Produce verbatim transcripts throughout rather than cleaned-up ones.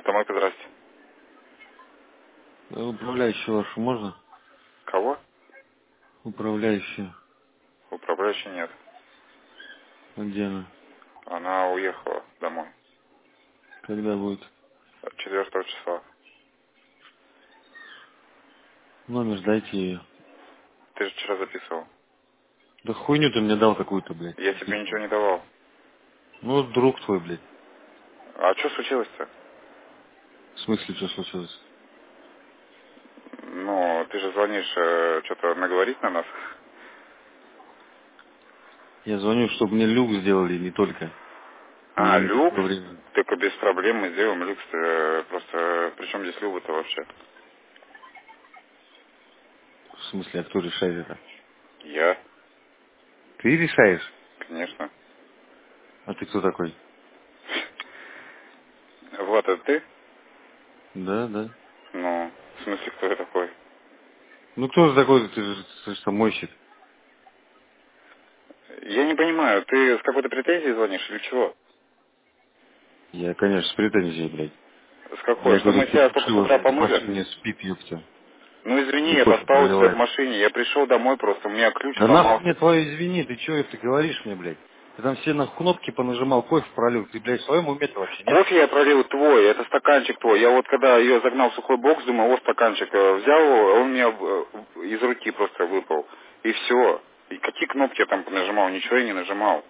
Автомойка, здрасте. Да, управляющую вашу можно? Кого? Управляющую. Управляющей нет. А где она? Она уехала домой. Когда будет? Четвертого числа. Номер дайте ее. Ты же вчера записывал. Да хуйню ты мне дал какую-то, блядь. Я тебе ничего Записывал. не давал. Ну, вот друг твой, блядь. А что случилось-то? В смысле, что случилось? Ну, ты же звонишь, э, что-то наговорить на нас. Я звоню, чтобы мне люк сделали, не только. И А, не люкс? такое время. Только без проблем мы сделаем люкс. э, Просто, при чем здесь люк-то вообще? В смысле, а кто решает это? Я, Ты решаешь? конечно. А ты кто такой? Вот, это ты? Да, да. Ну, в смысле, кто я такой? Ну, кто же такой? Ты же, ты же там мойщик. Я не понимаю, ты с какой-то претензией звонишь или чего? Я, конечно, с претензией, блядь. С какой? Я Что говорю, мы ты тебя только с фальшиво, утра блядь, в помыли? машине спит, ёпта. Ну извини, И я кофе поставил тебя в проливает. машине, я пришел домой просто, у меня ключ Да нахуй мне сломался. твое извини, ты что это говоришь мне, блядь? Ты там все на кнопки понажимал, кофе пролил. Ты, блядь, в своем уме-то вообще, нет? Кофе я пролил твой, это стаканчик твой. Я вот когда ее загнал в сухой бокс, думаю, вот стаканчик э, взял его, он у меня э, из руки просто выпал. И все. И какие кнопки я там нажимал? Ничего я не нажимал.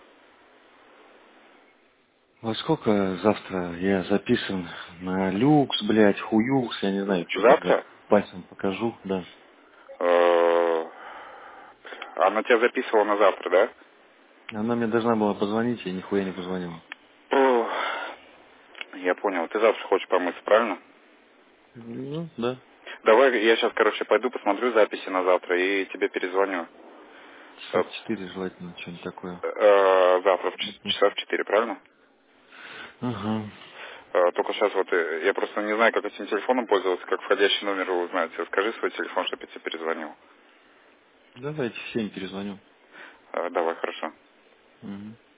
Во сколько завтра я записан на люкс, блядь, хуюкс, я не знаю, что там, блядь, Завтра? пальцем покажу, да. Э, Она тебя записывала на завтра, да? Она мне должна была позвонить, я нихуя не позвонила. Ох, я понял. Ты завтра хочешь помыться, правильно? Ну, да. Давай, я сейчас, короче, пойду посмотрю записи на завтра и тебе перезвоню. Часа Э, в четыре желательно, что-нибудь такое. э, Завтра в ч- Мгм. часа в четыре, правильно? Ага. Э, Только сейчас вот э, я просто не знаю, как этим телефоном пользоваться, как входящий номер узнать. Скажи свой телефон, чтобы я тебе перезвонил. Давайте в семь перезвоню. Э, Давай, хорошо. Мгм.